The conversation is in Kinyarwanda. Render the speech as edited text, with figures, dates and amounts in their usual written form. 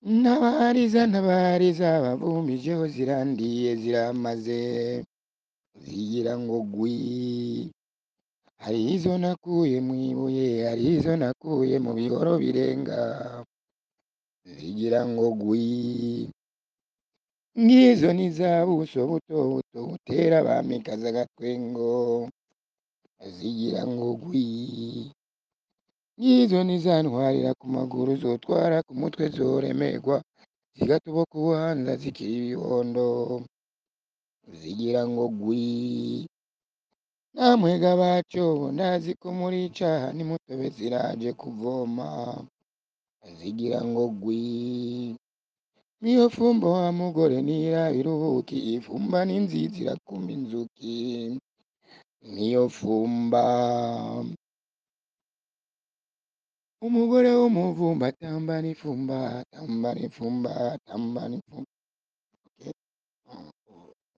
ntabariza bavumbijeho zirandiye ziramaze zigira ngo gwi. Hari izo nakuye mu ibuye, hari izo nakuye mu bihoro birenga zigira ngo gwi. Ngizo ni za buso buto buto butera abamikaza agatwengo zigira ngo gwi. Ngizo ni za ntwarira ku maguru zotwara ku mutwe zoremerwa zigatoboka ubuhanza zikiri ibibondo zigira ngo gwi. Namwega baco ndazi ko muri icaha nimutobe ziraje kuvoma zigira ngo gwi. Niyo fumba wa mugore nirabira ubuki, ifumba ni nziza irakuma inzuki. Niyo fumba umugore w'umuvumba atambana ifumba, atambana ifumba, atambana ifumba.